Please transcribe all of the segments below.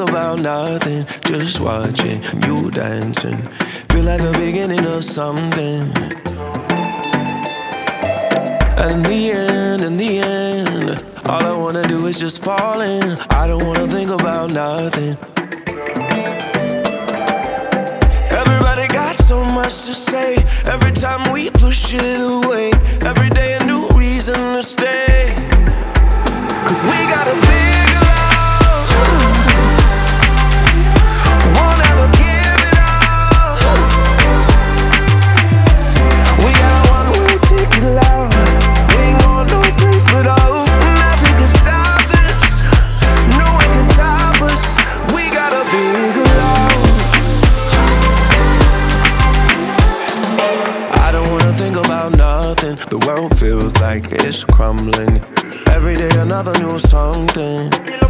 about nothing, just watching you dancing. Feel like the beginning of something. And in the end, all I wanna do is just fall in. I don't wanna think about nothing. Everybody got so much to say. Every time we push it away, every day a new reason to stay. 'Cause we got a big love, won't ever give it up. We got one way ticket love. We ain't going no place but up. Nothing can stop this, no one can top us. We got a big love. I don't wanna think about nothing. The world feels like it's crumbling. Every day another new something.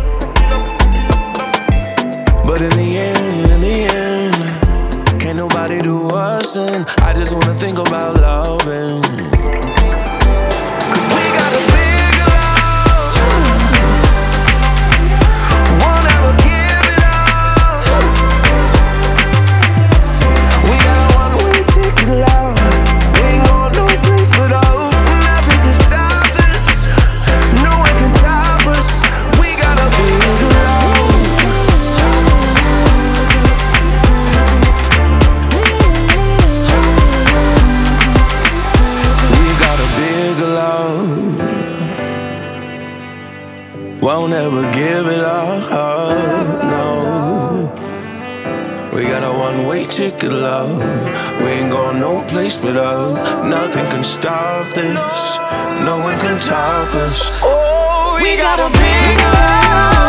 But in the end, can't nobody do us in. I just wanna think about loving. 'Cause we got a big love, won't ever give it up. We got one way ticket love. We ain't going no place but up. Nothing can stop this, no one can top us. We got a big love. We got a big love, won't ever give it up, no. We got a one-way ticket, love. We ain't going no place but up. Nothing can stop this, no one can top us. Oh, we got a big love.